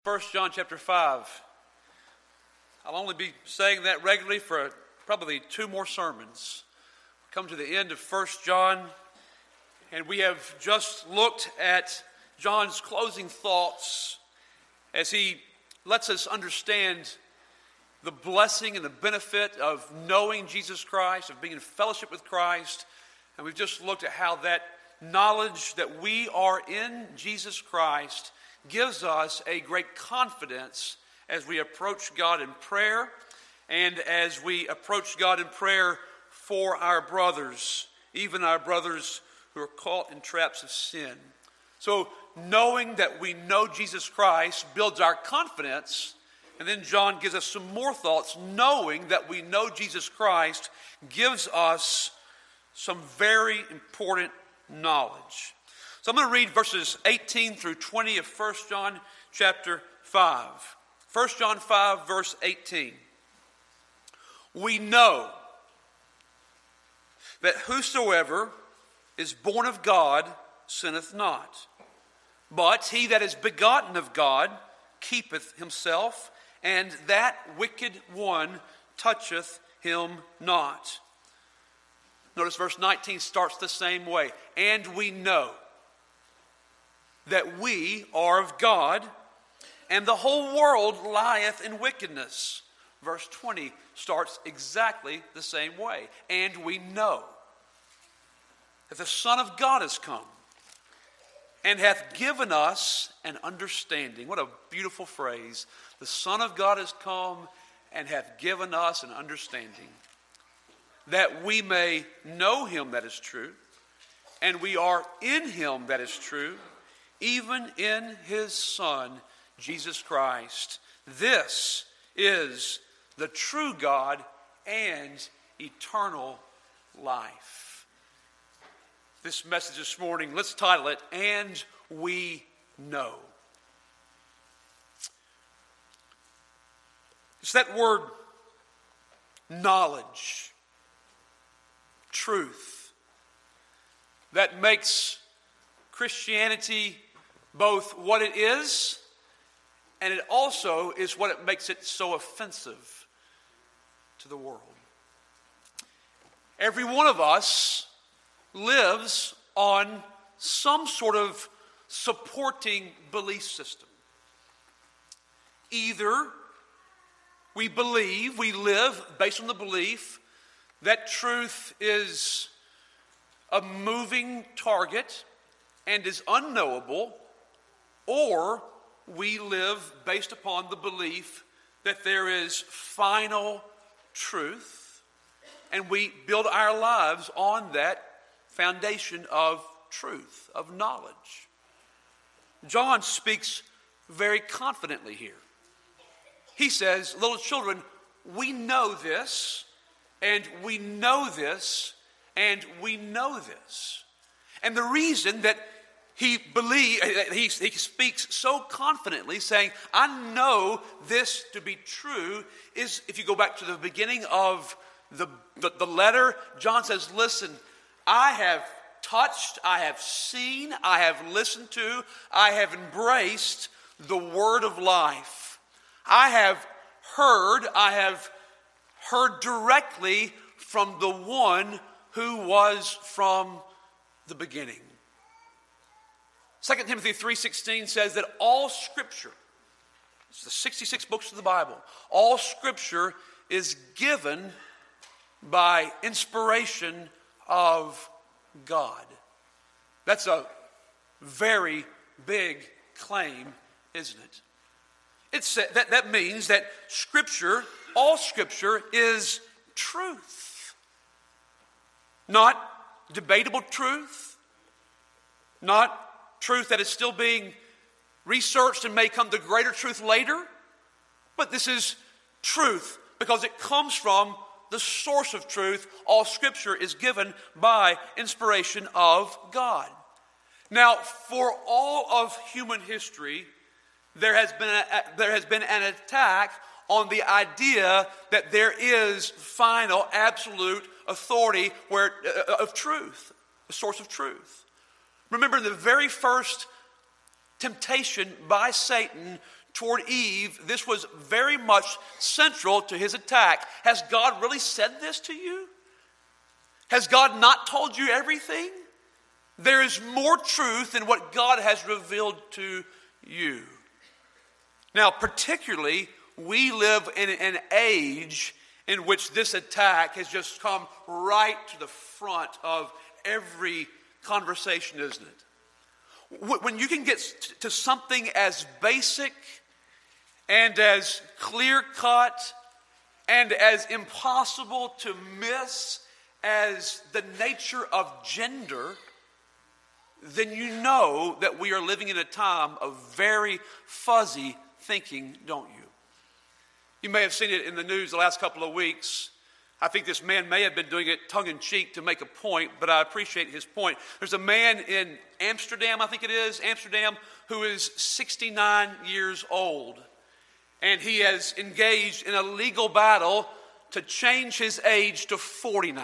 First John chapter 5. I'll only be saying that regularly for probably 2 more sermons. We come to the end of First John, and we have just looked at John's closing thoughts as he lets us understand the blessing and the benefit of knowing Jesus Christ, of being in fellowship with Christ. And we've just looked at how that knowledge that we are in Jesus Christ gives us a great confidence as we approach God in prayer and as we approach God in prayer for our brothers, even our brothers who are caught in traps of sin. So knowing that we know Jesus Christ builds our confidence, and then John gives us some more thoughts. Knowing that we know Jesus Christ gives us some very important knowledge. So I'm going to read verses 18 through 20 of 1 John chapter 5. 1 John 5, verse 18. We know that whosoever is born of God sinneth not. But he that is begotten of God keepeth himself, and that wicked one toucheth him not. Notice verse 19 starts the same way. And we know that we are of God, and the whole world lieth in wickedness. Verse 20 starts exactly the same way. And we know that the Son of God is come, and hath given us an understanding. What a beautiful phrase. The Son of God is come, and hath given us an understanding, that we may know him that is true, and we are in him that is true, even in his Son, Jesus Christ. This is the true God and eternal life. This message this morning, let's title it, And We Know. It's that word, knowledge, truth, that makes Christianity both what it is, and it also is what it makes it so offensive to the world. Every one of us lives on some sort of supporting belief system. Either we live based on the belief that truth is a moving target and is unknowable, or we live based upon the belief that there is final truth, and we build our lives on that foundation of truth, of knowledge. John speaks very confidently here. He says, little children, we know this, and we know this, and we know this. And the reason that he speaks so confidently, saying, I know this to be true, is if you go back to the beginning of the letter, John says, listen, I have touched, I have seen, I have listened to, I have embraced the word of life. I have heard directly from the one who was from the beginning. 2 Timothy 3:16 says that all Scripture, it's the 66 books of the Bible, all Scripture is given by inspiration of God. That's a very big claim, isn't it? That means that Scripture, all Scripture, is truth. Not debatable truth, not truth that is still being researched and may come to greater truth later, but this is truth because it comes from the source of truth. All Scripture is given by inspiration of God. Now, for all of human history, there has been an attack on the idea that there is final, absolute authority of truth, the source of truth. Remember, the very first temptation by Satan toward Eve, this was very much central to his attack. Has God really said this to you? Has God not told you everything? There is more truth in what God has revealed to you. Now, particularly, we live in an age in which this attack has just come right to the front of every conversation, isn't it? When you can get to something as basic and as clear-cut and as impossible to miss as the nature of gender, then you know that we are living in a time of very fuzzy thinking, don't you? You may have seen it in the news the last couple of weeks. I think this man may have been doing it tongue-in-cheek to make a point, but I appreciate his point. There's a man in Amsterdam, I think it is, Amsterdam, who is 69 years old. And he has engaged in a legal battle to change his age to 49.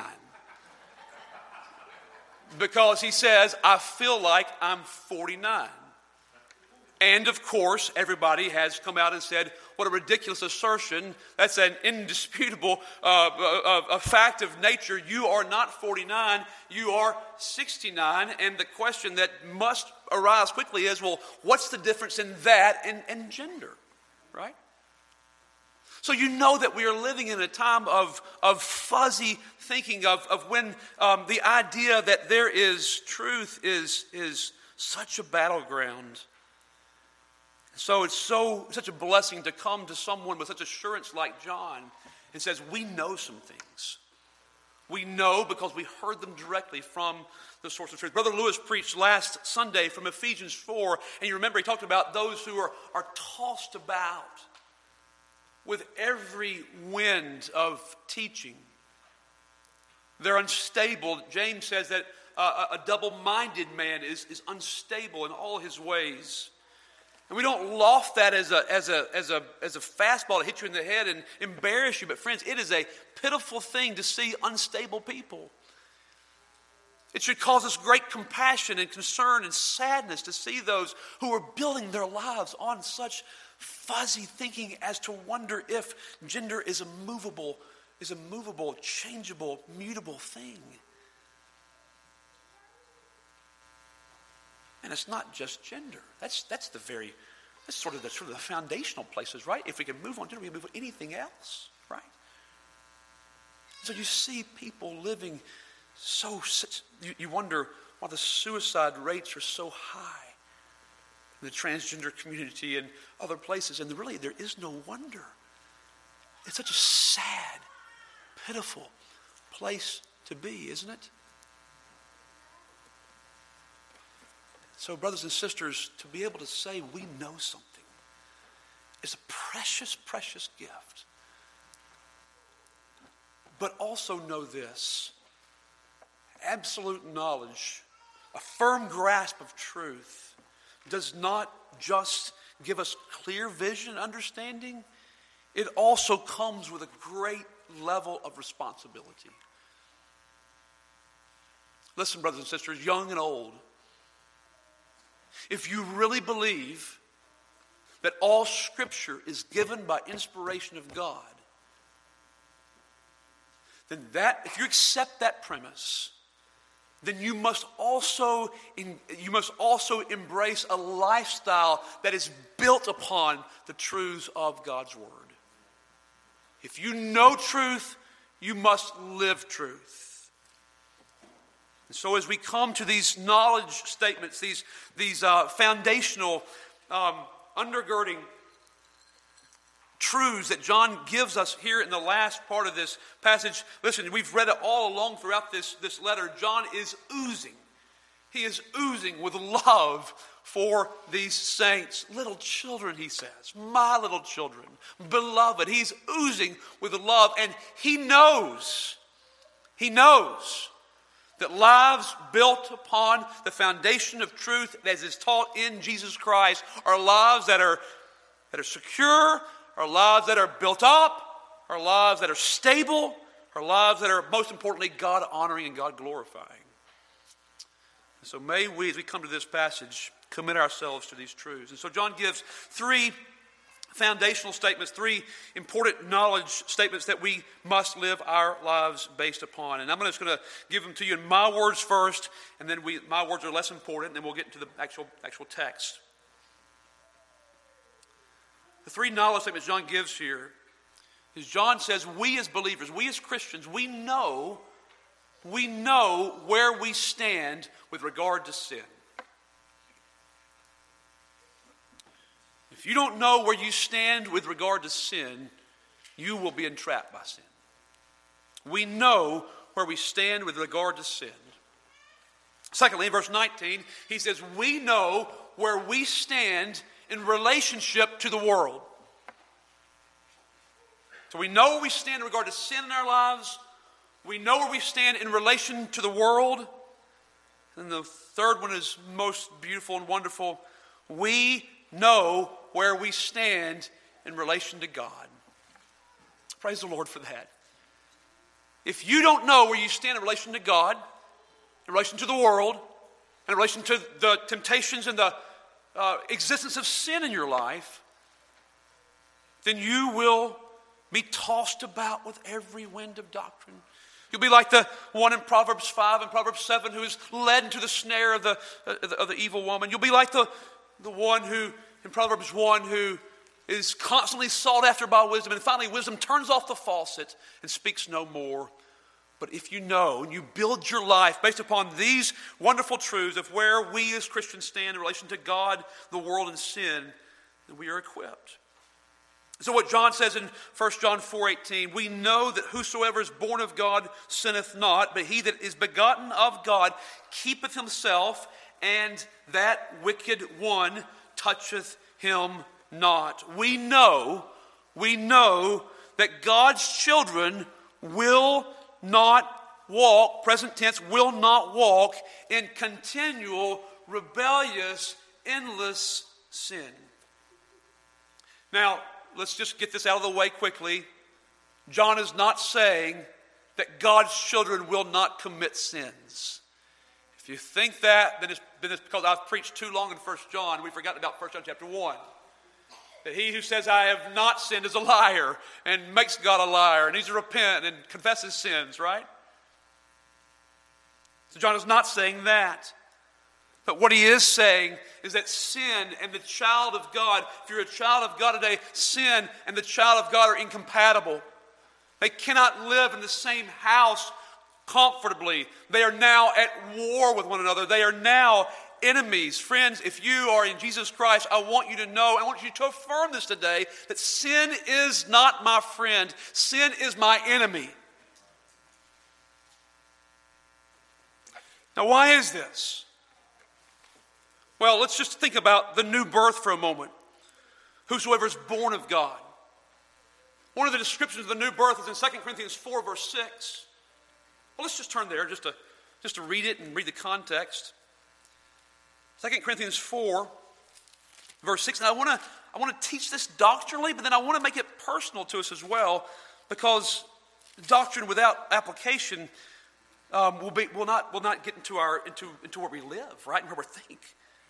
Because he says, I feel like I'm 49. And of course, everybody has come out and said, what a ridiculous assertion. That's an indisputable a fact of nature. You are not 49, you are 69. And the question that must arise quickly is, well, what's the difference in that and gender, right? So you know that we are living in a time of fuzzy thinking, of when the idea that there is truth is such a battleground. So it's such a blessing to come to someone with such assurance like John and says, we know some things. We know because we heard them directly from the source of truth. Brother Lewis preached last Sunday from Ephesians 4, and you remember he talked about those who are tossed about with every wind of teaching. They're unstable. James says that a double-minded man is unstable in all his ways. And we don't loft that as a fastball to hit you in the head and embarrass you. But friends, it is a pitiful thing to see unstable people. It should cause us great compassion and concern and sadness to see those who are building their lives on such fuzzy thinking as to wonder if gender is a movable, changeable, mutable thing. And it's not just gender. That's sort of the foundational places, right? If we can move on gender, we can move on anything else, right? So you see people living you wonder why the suicide rates are so high in the transgender community and other places. And really, there is no wonder. It's such a sad, pitiful place to be, isn't it? So, brothers and sisters, to be able to say we know something is a precious, precious gift. But also know this: absolute knowledge, a firm grasp of truth, does not just give us clear vision and understanding. It also comes with a great level of responsibility. Listen, brothers and sisters, young and old, if you really believe that all Scripture is given by inspiration of God, then if you accept that premise, then you must also embrace a lifestyle that is built upon the truths of God's Word. If you know truth, you must live truth. And so as we come to these knowledge statements, these foundational undergirding truths that John gives us here in the last part of this passage, listen, we've read it all along throughout this letter. John is oozing. He is oozing with love for these saints. Little children, he says, my little children, beloved. He's oozing with love, and he knows that lives built upon the foundation of truth as is taught in Jesus Christ are lives that are secure, are lives that are built up, are lives that are stable, are lives that are, most importantly, God-honoring and God-glorifying. So may we, as we come to this passage, commit ourselves to these truths. And so John gives three foundational statements, three important knowledge statements that we must live our lives based upon. And I'm just going to give them to you in my words first, and then my words are less important, and then we'll get into the actual text. The three knowledge statements John gives here is John says we as believers, we as Christians, we know where we stand with regard to sin. If you don't know where you stand with regard to sin, you will be entrapped by sin. We know where we stand with regard to sin. Secondly, in verse 19, he says, we know where we stand in relationship to the world. So we know where we stand in regard to sin in our lives. We know where we stand in relation to the world. And the third one is most beautiful and wonderful. We know where we stand in relation to God. Praise the Lord for that. If you don't know where you stand in relation to God, in relation to the world, in relation to the temptations and the existence of sin in your life, then you will be tossed about with every wind of doctrine. You'll be like the one in Proverbs 5 and Proverbs 7 who is led into the snare of the evil woman. You'll be like the one who, in Proverbs 1, who is constantly sought after by wisdom, and finally wisdom turns off the faucet and speaks no more. But if you know and you build your life based upon these wonderful truths of where we as Christians stand in relation to God, the world, and sin, then we are equipped. So what John says in 1 John 4:18, we know that whosoever is born of God sinneth not, but he that is begotten of God keepeth himself, and that wicked one toucheth him not. We know that God's children will not walk, present tense, will not walk in continual, rebellious, endless sin. Now, let's just get this out of the way quickly. John is not saying that God's children will not commit sins. If you think that, then it's because I've preached too long in 1 John. We've forgotten about 1 John chapter 1. That he who says, I have not sinned is a liar and makes God a liar and needs to repent and confess his sins, right? So John is not saying that. But what he is saying is that sin and the child of God, if you're a child of God today, sin and the child of God are incompatible. They cannot live in the same house comfortably. They are now at war with one another. They are now enemies. Friends, if you are in Jesus Christ, I want you to know, I want you to affirm this today, that sin is not my friend. Sin is my enemy. Now, why is this? Well, let's just think about the new birth for a moment. Whosoever is born of God. One of the descriptions of the new birth is in 2 Corinthians 4, verse 6. Well, let's just turn there just to read it and read the context. 2 Corinthians 4, verse 6. And I want to teach this doctrinally, but then I want to make it personal to us as well, because doctrine without application will not get into where we live, right, and where we think.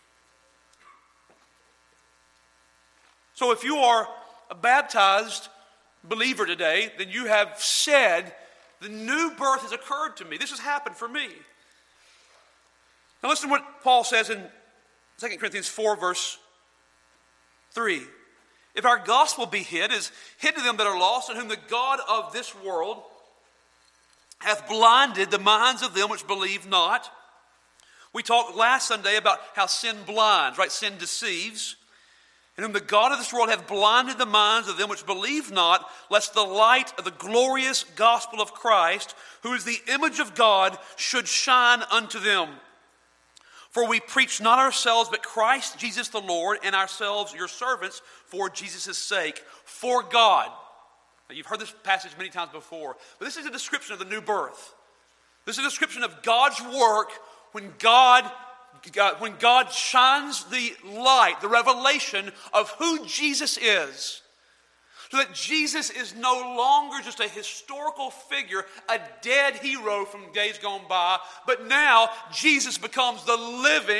So if you are a baptized believer today, then you have said, the new birth has occurred to me. This has happened for me. Now listen to what Paul says in 2 Corinthians 4, verse 3. If our gospel be hid, is hid to them that are lost, in whom the God of this world hath blinded the minds of them which believe not. We talked last Sunday about how sin blinds, right? Sin deceives. In whom the God of this world hath blinded the minds of them which believe not, lest the light of the glorious gospel of Christ, who is the image of God, should shine unto them. For we preach not ourselves, but Christ Jesus the Lord, and ourselves your servants for Jesus' sake, for God. Now, you've heard this passage many times before, but this is a description of the new birth. This is a description of God's work when God shines the light, the revelation of who Jesus is. So that Jesus is no longer just a historical figure, a dead hero from days gone by, but now Jesus becomes the living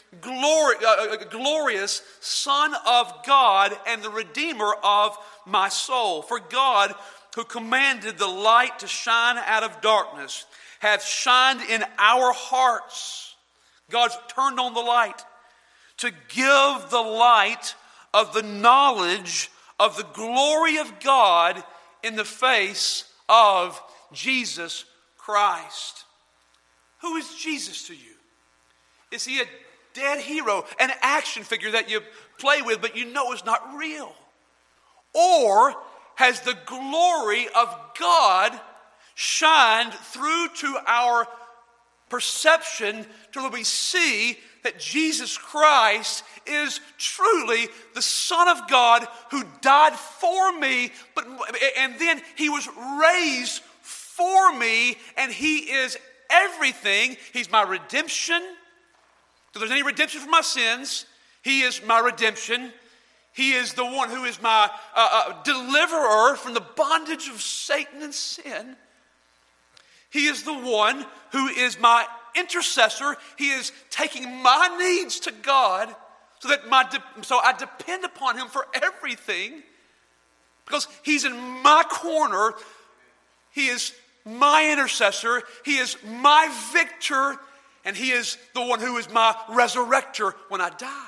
glorious Son of God and the Redeemer of my soul. For God, who commanded the light to shine out of darkness, hath shined in our hearts. God's turned on the light to give the light of the knowledge of the glory of God in the face of Jesus Christ. Who is Jesus to you? Is he a dead hero, an action figure that you play with but you know is not real? Or has the glory of God shined through to our perception till we see that Jesus Christ is truly the Son of God who died for me, and then he was raised for me, and he is everything. He's my redemption. If there's any redemption for my sins, he is my redemption. He is the one who is my deliverer from the bondage of Satan and sin. He is the one who is my intercessor. He is taking my needs to God so I depend upon him for everything, because he's in my corner. He is my intercessor. He is my victor, and he is the one who is my resurrector when I die.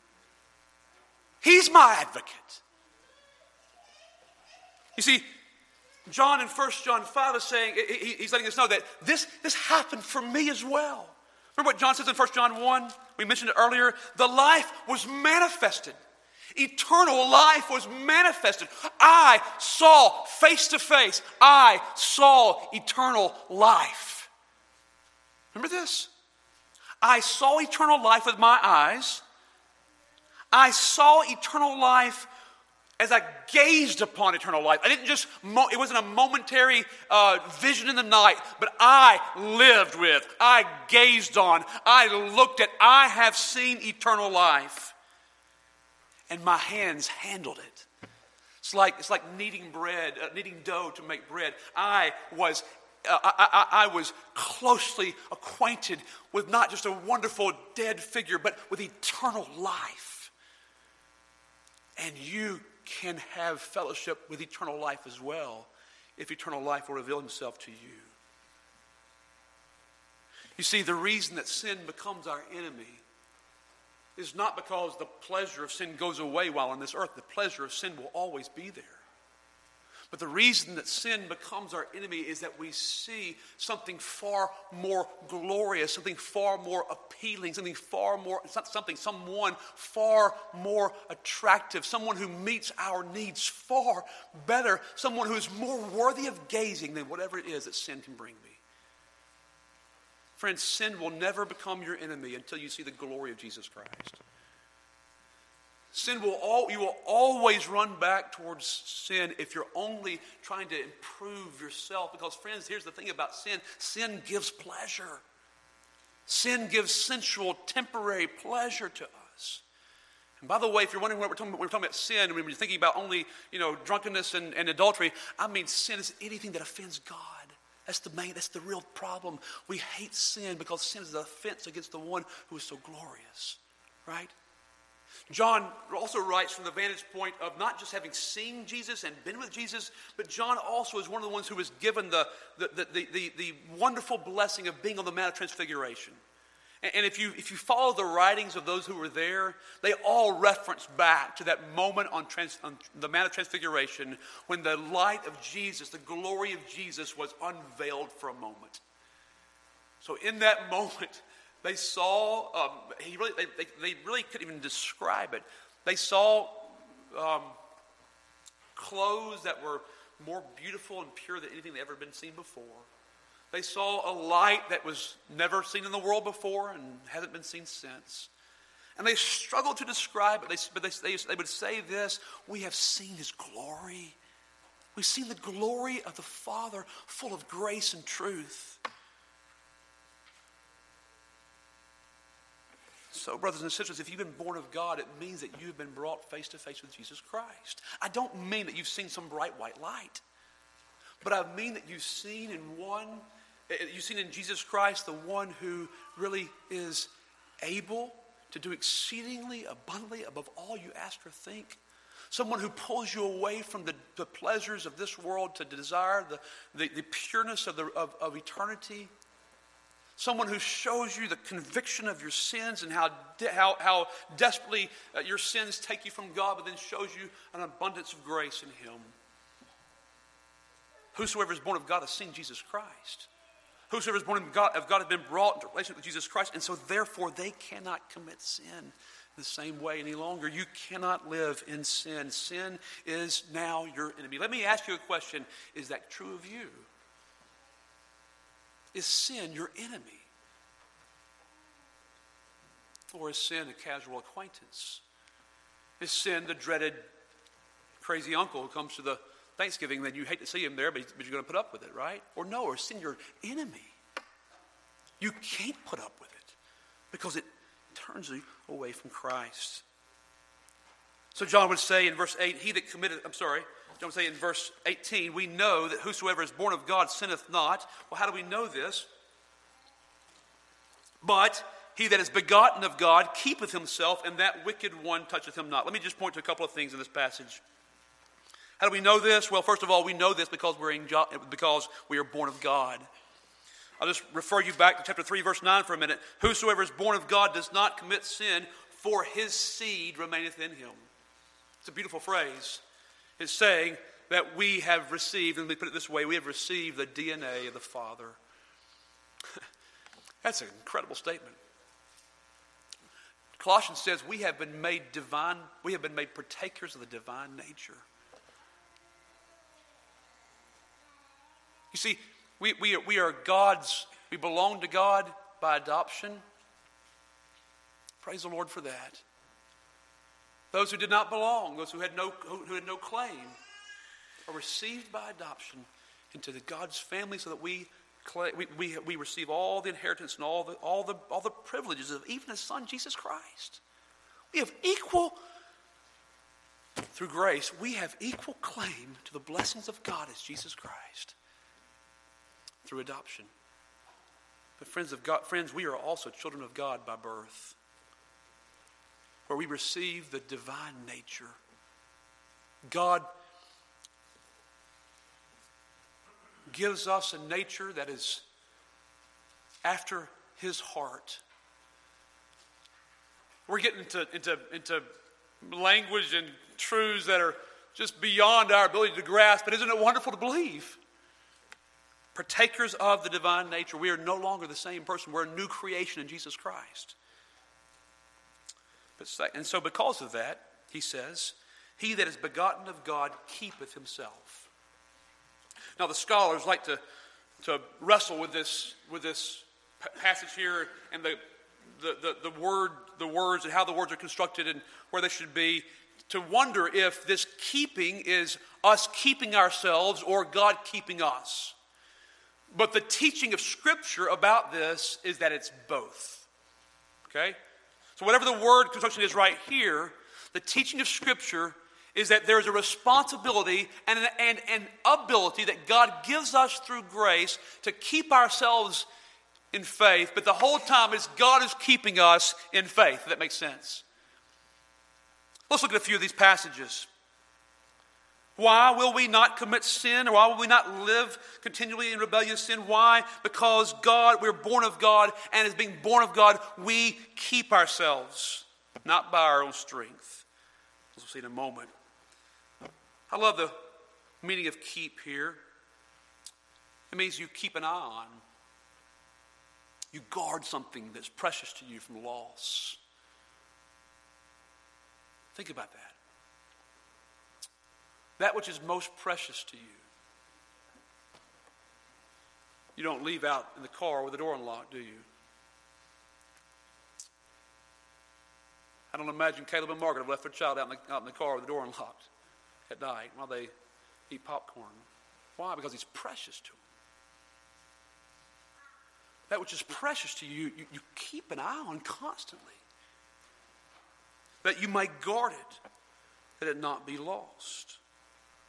He's my advocate. You see, John in 1 John 5 is saying, he's letting us know that this happened for me as well. Remember what John says in 1 John 1? We mentioned it earlier. The life was manifested. Eternal life was manifested. I saw face to face. I saw eternal life. Remember this? I saw eternal life with my eyes. I saw eternal life as I gazed upon eternal life. I didn't just, it wasn't a momentary vision in the night, but I lived with, I gazed on, I looked at, I have seen eternal life. And my hands handled it. It's like kneading bread, kneading dough to make bread. I was closely acquainted with not just a wonderful dead figure, but with eternal life. And you can have fellowship with eternal life as well, if eternal life will reveal himself to you. You see, the reason that sin becomes our enemy is not because the pleasure of sin goes away while on this earth. The pleasure of sin will always be there. But the reason that sin becomes our enemy is that we see something far more glorious, something far more appealing, someone far more attractive, someone who meets our needs far better, someone who is more worthy of gazing than whatever it is that sin can bring me. Friends, sin will never become your enemy until you see the glory of Jesus Christ. You will always run back towards sin if you're only trying to improve yourself. Because, friends, here's the thing about sin. Sin gives pleasure. Sin gives sensual, temporary pleasure to us. And by the way, if you're wondering what we're talking about sin, when we're thinking about only, drunkenness and adultery, I mean sin is anything that offends God. That's the real problem. We hate sin because sin is an offense against the one who is so glorious, right? John also writes from the vantage point of not just having seen Jesus and been with Jesus, but John also is one of the ones who was given the wonderful blessing of being on the Mount of Transfiguration. And if you follow the writings of those who were there, they all reference back to that moment on the Mount of Transfiguration when the light of Jesus, the glory of Jesus was unveiled for a moment. So in that moment, they saw, they really couldn't even describe it. They saw clothes that were more beautiful and pure than anything they'd ever been seen before. They saw a light that was never seen in the world before and hasn't been seen since. And they struggled to describe it, but they would say this: we have seen his glory. We've seen the glory of the Father, full of grace and truth. So, brothers and sisters, if you've been born of God, it means that you've been brought face to face with Jesus Christ. I don't mean that you've seen some bright white light, but I mean that you've seen in Jesus Christ the one who really is able to do exceedingly abundantly above all you ask or think. Someone who pulls you away from the pleasures of this world to desire the pureness of eternity. Someone who shows you the conviction of your sins and how desperately your sins take you from God, but then shows you an abundance of grace in Him. Whosoever is born of God has seen Jesus Christ. Whosoever is born of God has been brought into relationship with Jesus Christ, and so therefore they cannot commit sin the same way any longer. You cannot live in sin. Sin is now your enemy. Let me ask you a question. Is that true of you? Is sin your enemy? Or is sin a casual acquaintance? Is sin the dreaded crazy uncle who comes to the Thanksgiving, then you hate to see him there, but you're going to put up with it, right? Or no, or is sin your enemy? You can't put up with it because it turns you away from Christ. So John would say in verse 8, John would say in verse 18, we know that whosoever is born of God sinneth not. Well, how do we know this? But he that is begotten of God keepeth himself, and that wicked one toucheth him not. Let me just point to a couple of things in this passage. How do we know this? Well, first of all, we know this because we are born of God. I'll just refer you back to chapter 3, verse 9 for a minute. Whosoever is born of God does not commit sin, for his seed remaineth in him. It's a beautiful phrase. It's saying that we have received, and let me put it this way, we have received the DNA of the Father. That's an incredible statement. Colossians says we have been made partakers of the divine nature. You see, we are God's, we belong to God by adoption. Praise the Lord for that. Those who did not belong, those who had no claim, are received by adoption into the God's family, so that we receive all the inheritance and all the privileges of even His Son Jesus Christ. Through grace, we have equal claim to the blessings of God as Jesus Christ through adoption. But friends, we are also children of God by birth, where we receive the divine nature. God gives us a nature that is after His heart. We're getting into language and truths that are just beyond our ability to grasp, but isn't it wonderful to believe? Partakers of the divine nature. We are no longer the same person. We're a new creation in Jesus Christ. And so because of that, he says, he that is begotten of God keepeth himself. Now the scholars like to wrestle with this passage here and the words and how the words are constructed and where they should be, to wonder if this keeping is us keeping ourselves or God keeping us. But the teaching of Scripture about this is that it's both. Okay? So whatever the word construction is right here, the teaching of Scripture is that there's a responsibility and an ability that God gives us through grace to keep ourselves in faith, but the whole time is God is keeping us in faith. If that makes sense. Let's look at a few of these passages. Why will we not commit sin? Or why will we not live continually in rebellious sin? Why? Because we're born of God, and as being born of God, we keep ourselves, not by our own strength. As we'll see in a moment. I love the meaning of keep here. It means you keep an eye on. You guard something that's precious to you from loss. Think about that. That which is most precious to you. You don't leave out in the car with the door unlocked, do you? I don't imagine Caleb and Margaret have left their child out in the car with the door unlocked at night while they eat popcorn. Why? Because he's precious to them. That which is precious to you, you keep an eye on constantly. That you may guard it, that it not be lost.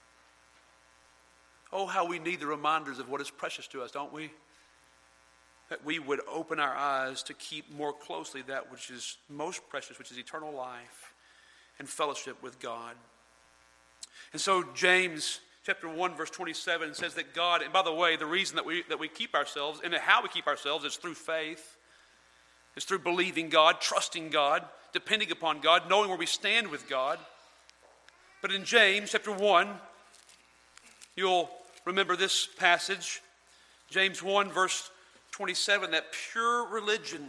Oh, how we need the reminders of what is precious to us, don't we? that we would open our eyes to keep more closely that which is most precious, which is eternal life and fellowship with God. And so James chapter 1 verse 27 says that God, and by the way, the reason that we keep ourselves and how we keep ourselves is through faith. It's through believing God, trusting God, depending upon God, knowing where we stand with God. But in James chapter 1, you'll remember this passage, James 1 verse 27, that pure religion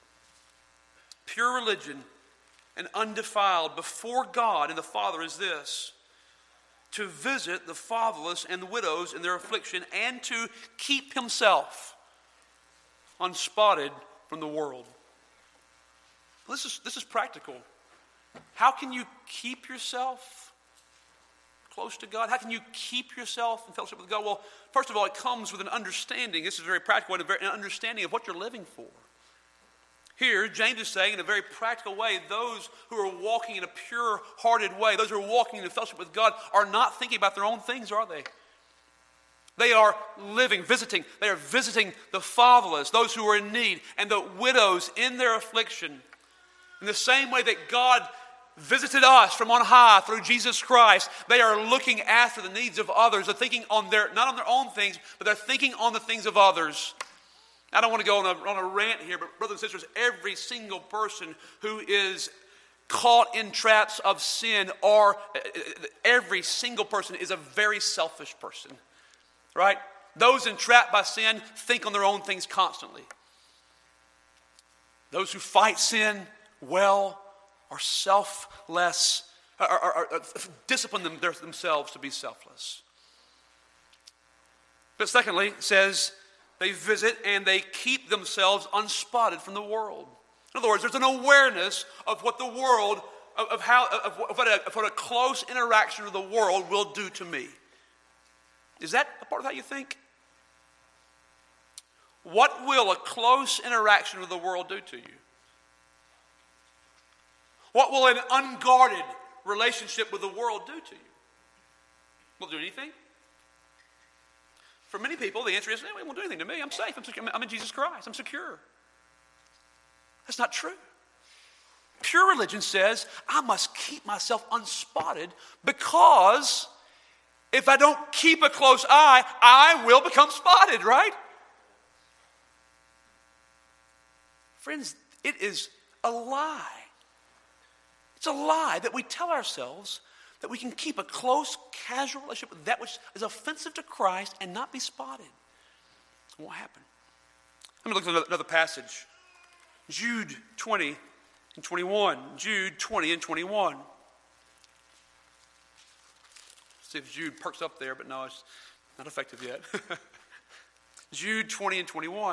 and undefiled before God and the Father is this: to visit the fatherless and the widows in their affliction, and to keep himself unspotted from the world. This is practical. How can you keep yourself close to God? How can you keep yourself in fellowship with God? Well, first of all, it comes with an understanding. This is very practical, an understanding of what you're living for. Here, James is saying in a very practical way, those who are walking in a pure-hearted way, those who are walking in fellowship with God, are not thinking about their own things, are they? They are visiting the fatherless, those who are in need, and the widows in their affliction. In the same way that God visited us from on high through Jesus Christ, they are looking after the needs of others. They're thinking not on their own things, but they're thinking on the things of others. I don't want to go on a rant here, but brothers and sisters, every single person who is caught in traps of sin, or every single person is a very selfish person, right? Those entrapped by sin think on their own things constantly. Those who fight sin well are selfless, are discipline themselves to be selfless. But secondly, it says they visit and they keep themselves unspotted from the world. In other words, there's an awareness of what the world, of what a close interaction with the world will do to me. Is that a part of how you think? What will a close interaction with the world do to you? What will an unguarded relationship with the world do to you? Will it do anything? For many people, the answer is, it won't do anything to me. I'm safe. I'm in Jesus Christ. I'm secure. That's not true. Pure religion says, I must keep myself unspotted, because if I don't keep a close eye, I will become spotted, right? Friends, it is a lie. It's a lie that we tell ourselves that we can keep a close, casual relationship with that which is offensive to Christ and not be spotted. It won't happen. Let me look at another passage. Jude 20 and 21. Jude 20 and 21. See if Jude perks up there, but no, it's not effective yet. Jude 20 and 21.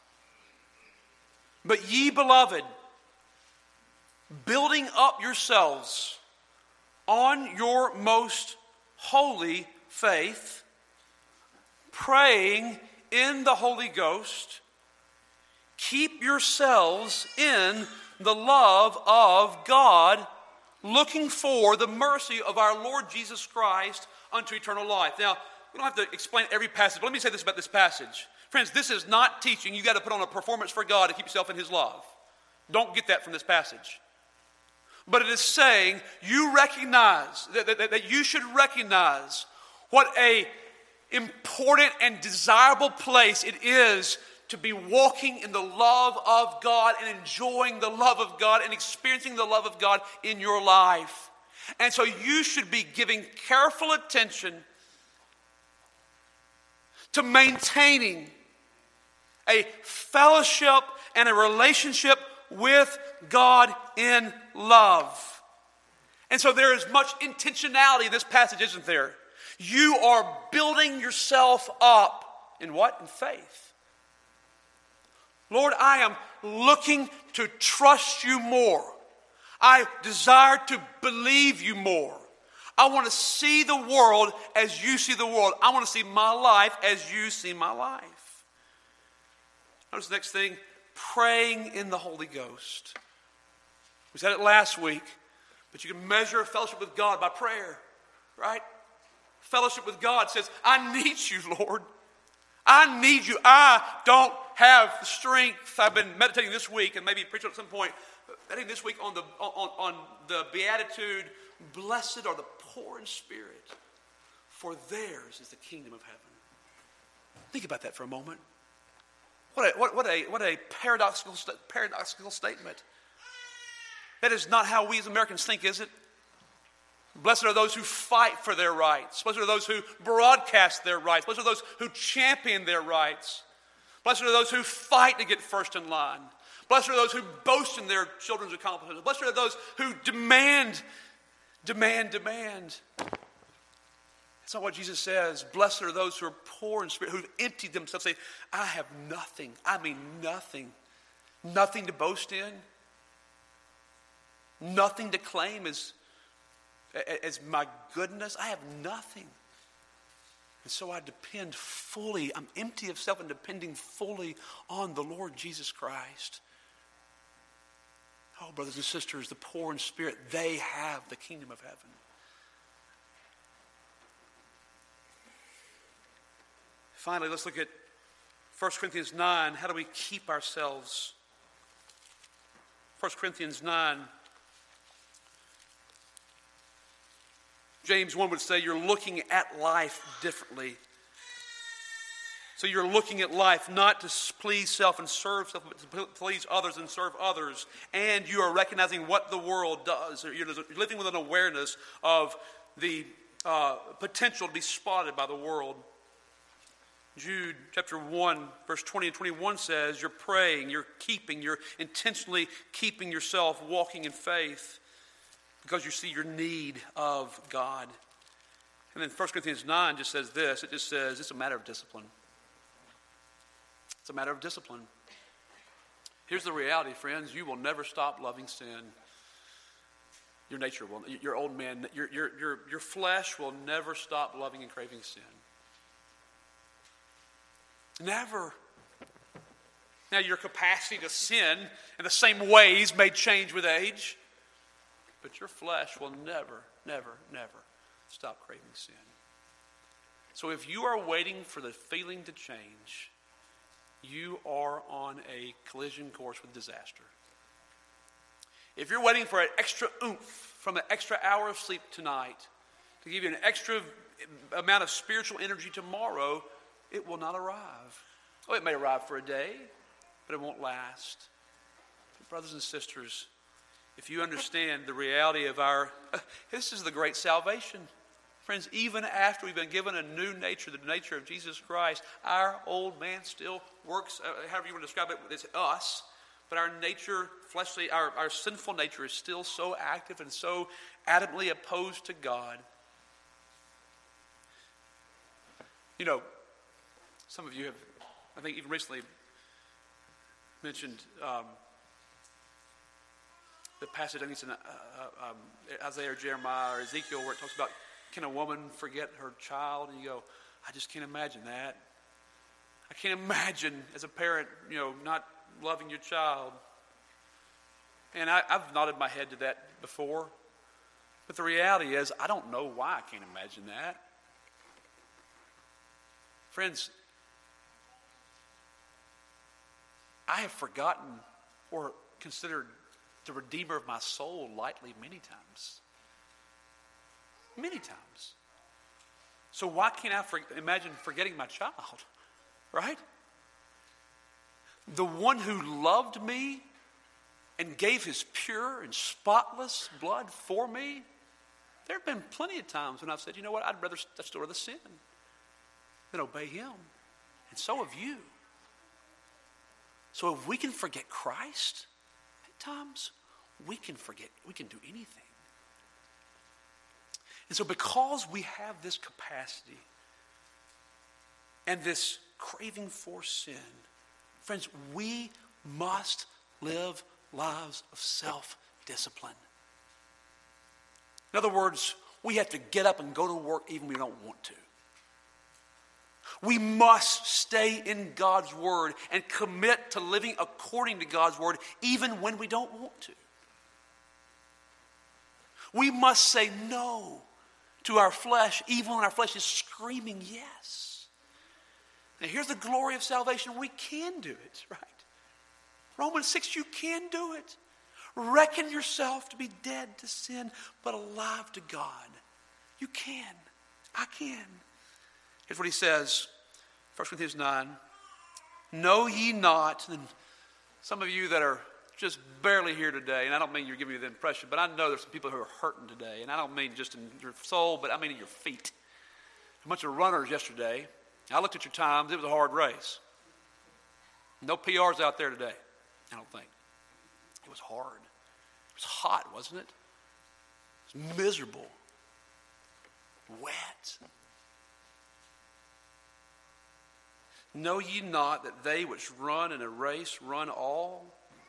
But ye beloved, building up yourselves on your most holy faith, praying in the Holy Ghost, keep yourselves in the love of God, looking for the mercy of our Lord Jesus Christ unto eternal life. Now, we don't have to explain every passage, but let me say this about this passage. Friends, this is not teaching you got to put on a performance for God to keep yourself in His love. Don't get that from this passage. But it is saying you recognize, that you should recognize what a important and desirable place it is to be walking in the love of God and enjoying the love of God and experiencing the love of God in your life. And so you should be giving careful attention to maintaining a fellowship and a relationship with God in love. And so there is much intentionality in this passage, isn't there? You are building yourself up in what? In faith. Lord, I am looking to trust you more. I desire to believe you more. I want to see the world as you see the world. I want to see my life as you see my life. Notice the next thing, praying in the Holy Ghost. We said it last week, but you can measure fellowship with God by prayer, right? Fellowship with God says, I need you, Lord. I need you. I don't have the strength. I've been meditating this week, and maybe preaching at some point, meditating this week on the beatitude, blessed are the poor in spirit, for theirs is the kingdom of heaven. Think about that for a moment. What a paradoxical statement. That is not how we as Americans think, is it? Blessed are those who fight for their rights. Blessed are those who broadcast their rights. Blessed are those who champion their rights. Blessed are those who fight to get first in line. Blessed are those who boast in their children's accomplishments. Blessed are those who demand. That's not what Jesus says. Blessed are those who are poor in spirit, who've emptied themselves, saying, I have nothing. I mean nothing. Nothing to boast in. Nothing to claim as my goodness. I have nothing. And so I depend fully. I'm empty of self and depending fully on the Lord Jesus Christ. Oh, brothers and sisters, the poor in spirit, they have the kingdom of heaven. Finally, let's look at 1 Corinthians 9. How do we keep ourselves? 1 Corinthians 9. James 1 would say you're looking at life differently. So you're looking at life not to please self and serve self, but to please others and serve others. And you are recognizing what the world does. You're living with an awareness of the potential to be spotted by the world. Jude chapter 1, verse 20 and 21 says, you're praying, you're intentionally keeping yourself walking in faith because you see your need of God. And then 1 Corinthians 9 just says this. It just says it's a matter of discipline. It's a matter of discipline. Here's the reality, friends. You will never stop loving sin. Your nature will, your old man, your flesh will never stop loving and craving sin. Never. Now, your capacity to sin in the same ways may change with age, but your flesh will never stop craving sin. So if you are waiting for the feeling to change, you are on a collision course with disaster. If you're waiting for an extra oomph from an extra hour of sleep tonight to give you an extra amount of spiritual energy tomorrow, it will not arrive. Oh, it may arrive for a day, but it won't last. But brothers and sisters, if you understand the reality of this is the great salvation. Friends, even after we've been given a new nature, the nature of Jesus Christ, our old man still works, however you want to describe it, it's us, but our nature, fleshly, our sinful nature is still so active and so adamantly opposed to God. You know, some of you have, I think even recently, mentioned the passage, I think it's in Isaiah or Jeremiah or Ezekiel, where it talks about, can a woman forget her child? And you go, I just can't imagine that. I can't imagine as a parent, not loving your child. And I've nodded my head to that before. But the reality is, I don't know why I can't imagine that. Friends, I have forgotten or considered the Redeemer of my soul lightly many times. Many times. So why can't I imagine forgetting my child? Right? The one who loved me and gave his pure and spotless blood for me. There have been plenty of times when I've said, you know what, I'd rather restore the sin than obey him. And so have you. So if we can forget Christ, at times we can do anything. And so because we have this capacity and this craving for sin, friends, we must live lives of self-discipline. In other words, we have to get up and go to work even when we don't want to. We must stay in God's word and commit to living according to God's word even when we don't want to. We must say no to our flesh even when our flesh is screaming yes. Now here's the glory of salvation. We can do it, right? Romans 6, you can do it. Reckon yourself to be dead to sin, but alive to God. You can. I can. Here's what he says, 1 Corinthians 9. Know ye not, and some of you that are just barely here today, and I don't mean you're giving me the impression, but I know there's some people who are hurting today, and I don't mean just in your soul, but I mean in your feet. A bunch of runners yesterday. I looked at your times. It was a hard race. No PRs out there today, I don't think. It was hard. It was hot, wasn't it? It was miserable. Wet. Know ye not that they which run in a race run all,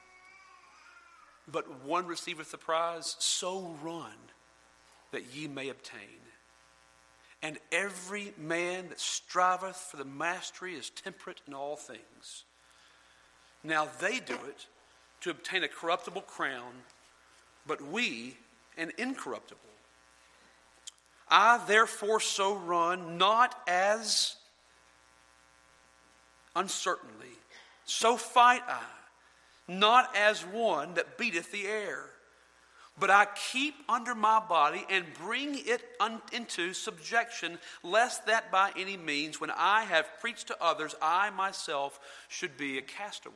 but one receiveth the prize? So run that ye may obtain. And every man that striveth for the mastery is temperate in all things. Now they do it to obtain a corruptible crown, but we an incorruptible. I therefore so run, not as uncertainly, so fight I, not as one that beateth the air, but I keep under my body and bring it into subjection, lest that by any means, when I have preached to others, I myself should be a castaway.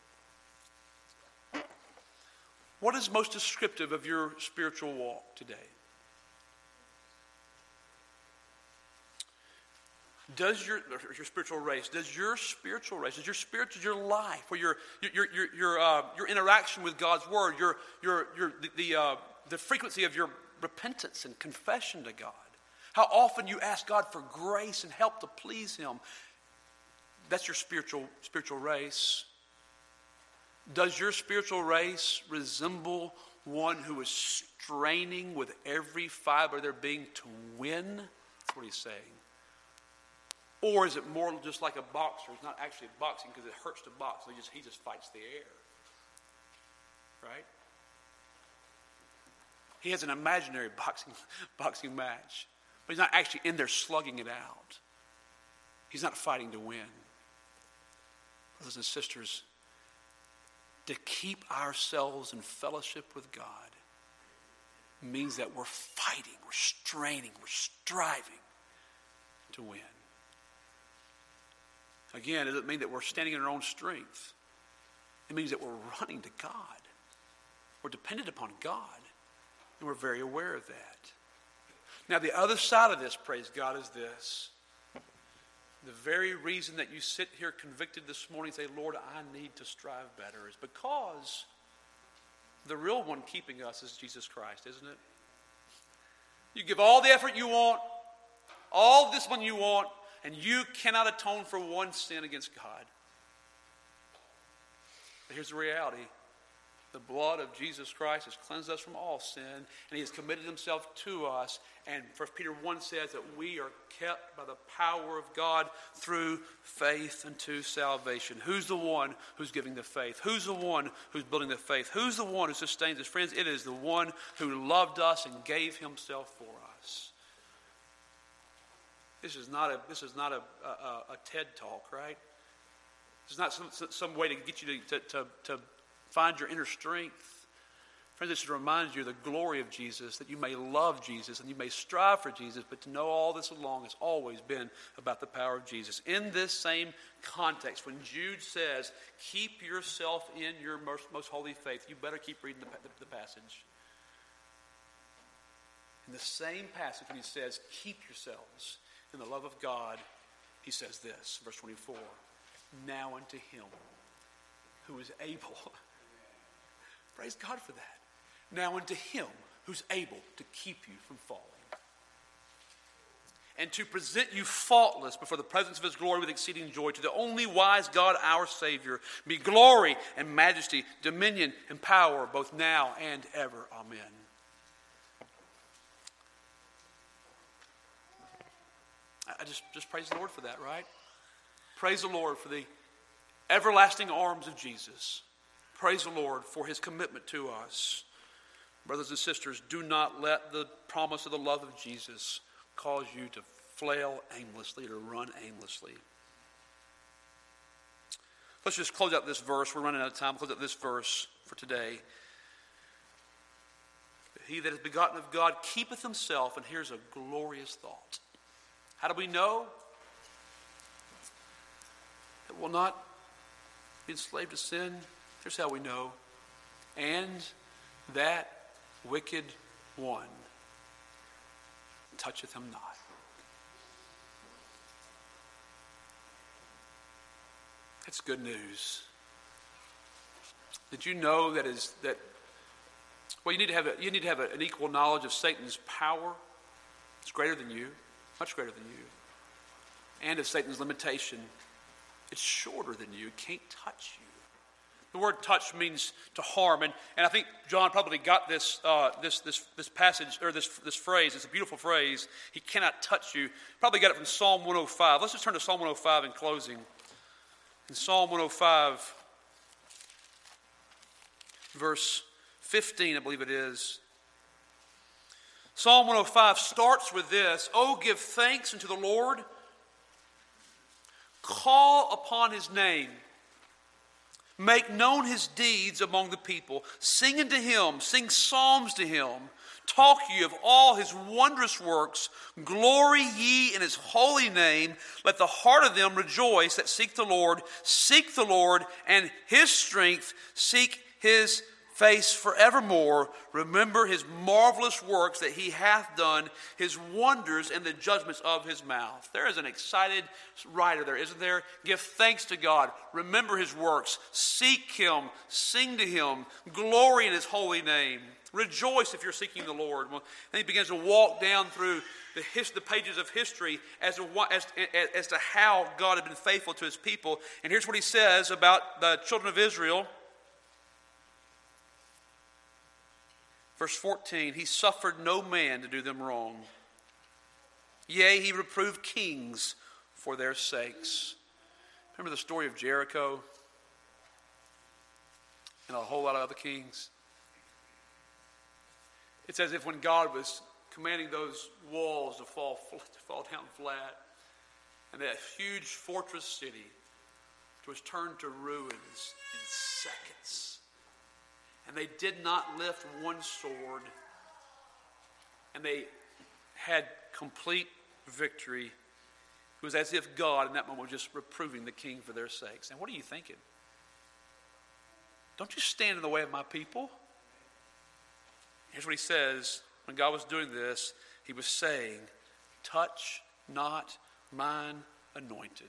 What is most descriptive of your spiritual walk today? Does your spiritual race, does your life, or your interaction with God's word, the frequency of your repentance and confession to God, how often you ask God for grace and help to please Him, that's your spiritual race. Does your spiritual race resemble one who is straining with every fiber of their being to win? That's what he's saying. Or is it more just like a boxer? It's not actually boxing because it hurts to box. He just fights the air. Right? He has an imaginary boxing match. But he's not actually in there slugging it out. He's not fighting to win. Brothers and sisters, to keep ourselves in fellowship with God means that we're fighting, we're straining, we're striving to win. Again, it doesn't mean that we're standing in our own strength. It means that we're running to God. We're dependent upon God, and we're very aware of that. Now, the other side of this, praise God, is this. The very reason that you sit here convicted this morning and say, Lord, I need to strive better, is because the real one keeping us is Jesus Christ, isn't it? You give all the effort you want, all the discipline you want, and you cannot atone for one sin against God. But here's the reality. The blood of Jesus Christ has cleansed us from all sin, and He has committed Himself to us. And 1 Peter 1 says that we are kept by the power of God through faith unto salvation. Who's the one who's giving the faith? Who's the one who's building the faith? Who's the one who sustains us? Friends, it is the one who loved us and gave Himself for us. This is not a TED talk, right? This is not some way to get you to find your inner strength. Friends, this reminds you of the glory of Jesus, that you may love Jesus and you may strive for Jesus, but to know all this along has always been about the power of Jesus. In this same context, when Jude says, keep yourself in your most holy faith, you better keep reading the passage. In the same passage, when he says, keep yourselves in the love of God, he says this, verse 24, now unto Him who is able. Praise God for that. Now unto Him who's able to keep you from falling, and to present you faultless before the presence of His glory with exceeding joy. To the only wise God, our Savior, be glory and majesty, dominion and power, both now and ever. Amen. I just praise the Lord for that, right? Praise the Lord for the everlasting arms of Jesus. Praise the Lord for His commitment to us. Brothers and sisters, do not let the promise of the love of Jesus cause you to flail aimlessly, to run aimlessly. Let's just close out this verse. We're running out of time. Close out this verse for today. He that is begotten of God keepeth himself, and here's a glorious thought. How do we know that we'll not be enslaved to sin? Here's how we know. And that wicked one toucheth him not. That's good news. Did you know that well, you need to have an equal knowledge of Satan's power. It's greater than you, much greater than you. And of Satan's limitation. It's shorter than you. It can't touch you. The word touch means to harm, and I think John probably got this passage, or this phrase. It's a beautiful phrase. He cannot touch you. Probably got it from Psalm 105. Let's just turn to Psalm 105 in closing. In Psalm 105, verse 15, I believe it is. Psalm 105 starts with this: "Oh, give thanks unto the Lord. Call upon his name. Make known his deeds among the people. Sing unto him, sing psalms to him. Talk ye of all his wondrous works. Glory ye in his holy name. Let the heart of them rejoice that seek the Lord. Seek the Lord and his strength. Seek his face forevermore. Remember his marvelous works that he hath done, his wonders and the judgments of his mouth." There is an excited writer there, isn't there? Give thanks to God. Remember his works. Seek him. Sing to him. Glory in his holy name. Rejoice if you're seeking the Lord. Well, then he begins to walk down through the pages of history as to how God had been faithful to his people. And here's what he says about the children of Israel. Verse 14, "He suffered no man to do them wrong. Yea, he reproved kings for their sakes." Remember the story of Jericho and a whole lot of other kings? It's as if when God was commanding those walls to fall down flat, and that huge fortress city was turned to ruins in seconds. And they did not lift one sword. And they had complete victory. It was as if God in that moment was just reproving the king for their sakes. And what are you thinking? Don't you stand in the way of my people. Here's what he says. When God was doing this, he was saying, "Touch not mine anointed."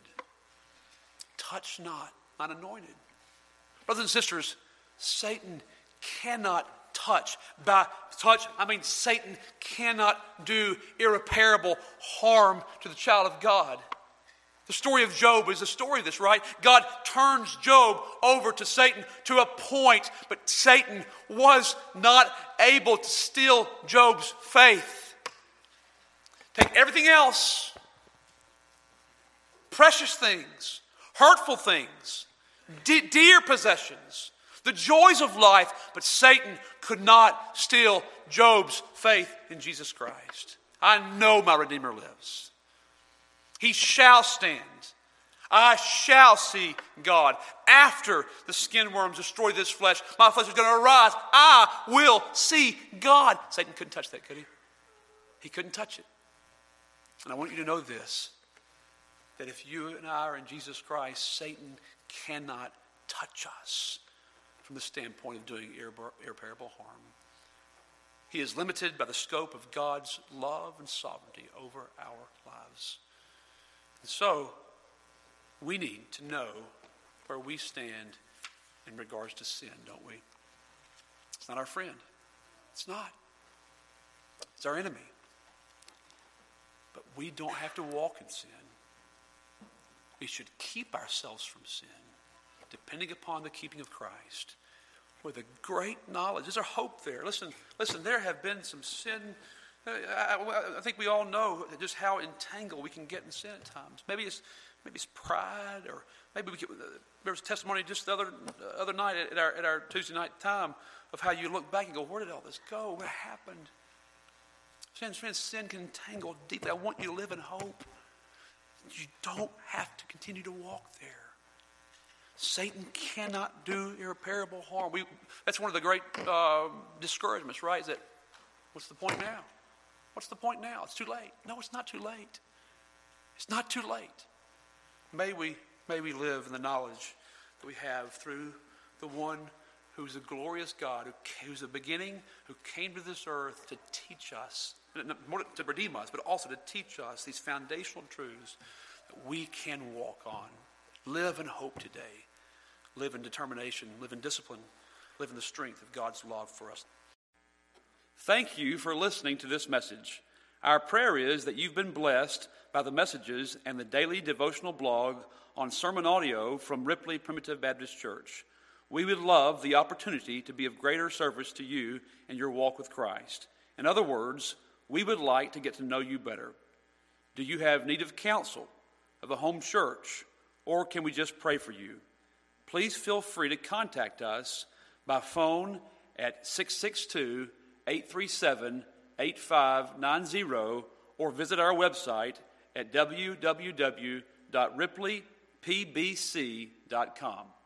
Touch not mine anointed. Brothers and sisters, Satan cannot touch. By touch, I mean Satan cannot do irreparable harm to the child of God. The story of Job is the story of this, right? God turns Job over to Satan to a point, but Satan was not able to steal Job's faith. Take everything else, precious things, hurtful things, dear possessions, the joys of life, but Satan could not steal Job's faith in Jesus Christ. I know my Redeemer lives. He shall stand. I shall see God. After the skin worms destroy this flesh, my flesh is going to arise. I will see God. Satan couldn't touch that, could he? He couldn't touch it. And I want you to know this, that if you and I are in Jesus Christ, Satan cannot touch us from the standpoint of doing irreparable harm. He is limited by the scope of God's love and sovereignty over our lives. And so, we need to know where we stand in regards to sin, don't we? It's not our friend. It's not. It's our enemy. But we don't have to walk in sin. We should keep ourselves from sin, depending upon the keeping of Christ, with a great knowledge. There's our hope there. Listen, there have been some sin. I think we all know just how entangled we can get in sin at times. Maybe it's pride, or maybe there was testimony just the other night at our Tuesday night time of how you look back and go, where did all this go? What happened? Sin can entangle deeply. I want you to live in hope. You don't have to continue to walk there. Satan cannot do irreparable harm. That's one of the great discouragements, right? Is that, what's the point now? What's the point now? It's too late. No, it's not too late. It's not too late. May we live in the knowledge that we have through the one who's a glorious God, who's the beginning, who came to this earth to teach us, more to redeem us, but also to teach us these foundational truths that we can walk on. Live in hope today. Live in determination. Live in discipline. Live in the strength of God's love for us. Thank you for listening to this message. Our prayer is that you've been blessed by the messages and the daily devotional blog on sermon audio from Ripley Primitive Baptist Church. We would love the opportunity to be of greater service to you in your walk with Christ. In other words, we would like to get to know you better. Do you have need of counsel, of a home church, or can we just pray for you? Please feel free to contact us by phone at 662-837-8590 or visit our website at www.ripleypbc.com.